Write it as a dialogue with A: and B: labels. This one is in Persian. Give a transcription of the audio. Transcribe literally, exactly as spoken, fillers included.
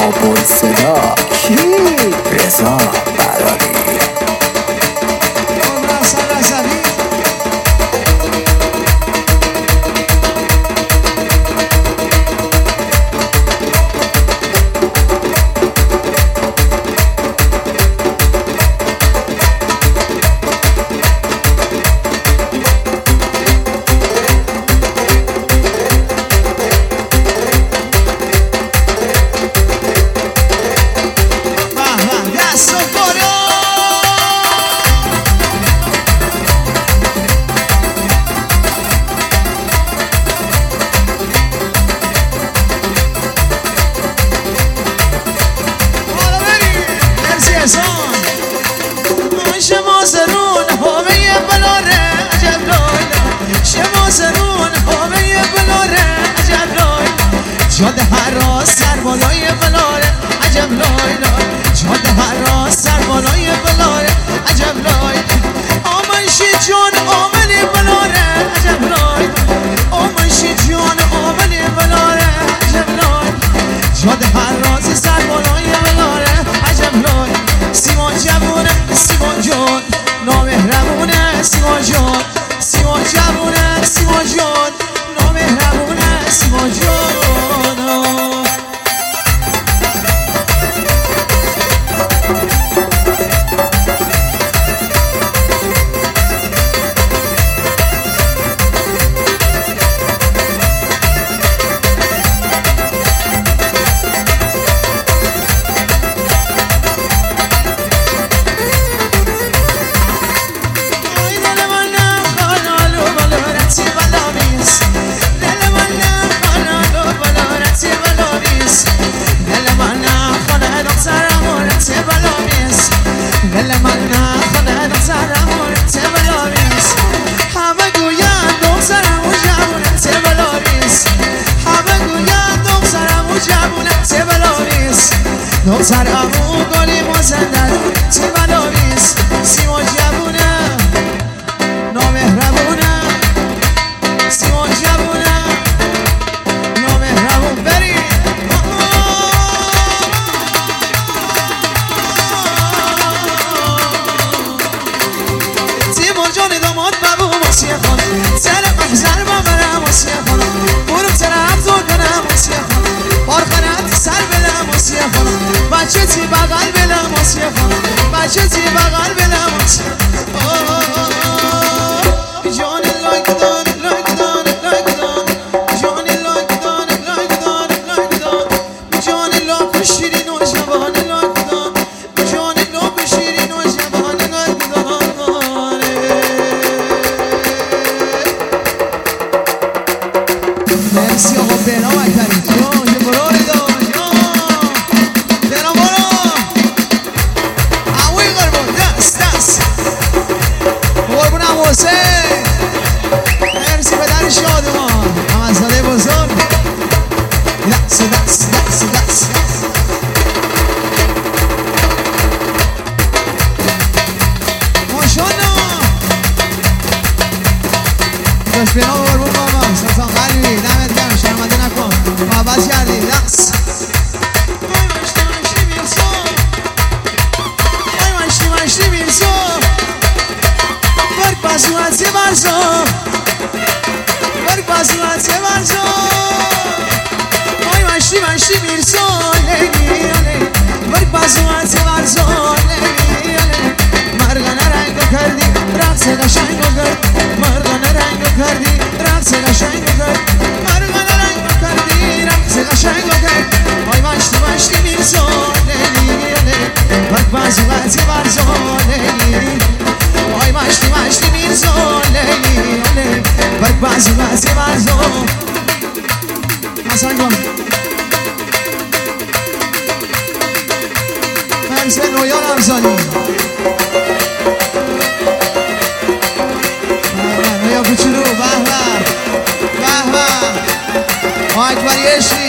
A: بلبل صدا کی؟ رضا برادی.
B: جاده هر راست سر بالای بلاره عجب لای لای. جاده هر راست سر بالای بلاره عجب لای. آمنشی جان آمنی بلاره عجب لای. آمنشی جان آمنی بلاره عجب لای. جاده هر راست سر بالای بلاره عجب لای. سیمان جوونه سیمان جان نامهربونه سیمان جان. سیمان جوونه سیمان جان نامهربونه سیمان جان. دختر امو گلی مزندر چه بلاویست. سیمان جوونه نامهربونه سیمان جوونه نامهربون. بری سیمان جان داماد بابو موسیه خانه سر محضر با برم موسیه خانه برم سر افزار کنم موسیه خانه بارخانت سر بلم موسیه خانه بچه تی بغل بلم موسیه خانه بچه تی بغل بلم موسیه. جان لایک دان لایک دان لایک دان جان لایک دان لایک دان لایک دان جان لاک شیرین و جوان لایک دان جان لاک شیرین و جوان لایک دان. مرسی آقا بنا وکری جان یه برای دان بنا برا عوی قربون دست دست قربون هم حسین. مرسی پدر شادمان همزاده بزرگ دست دست دست دست ماشالله داشت بنا قربون بابا سلطان قلبی دمت گرم شرمنده نکن محبت کردی دست. برگ بازوات یه برزا برگ بازوات یه برزا آی مشتی مشتی میرزا لیلی لیلی. برگ بازوات یه برزا لیلی لیلی. مرغانه رنگو کردی رقص قشنگو کرد مرغانه رنگو کردی رقص قشنگو کرد مرغانه رنگو کردی رقص قشنگو کرد آی مشتی مشتی میرزا لیلی لیلی. برگ بازوات یه برزا لیلی آی مشتی مشتی میرزا لیلی لیلی. برگ بازو بازی بازو حسن کن همسه نویان همزانی نویا کوچولو به به به به اکبر یشی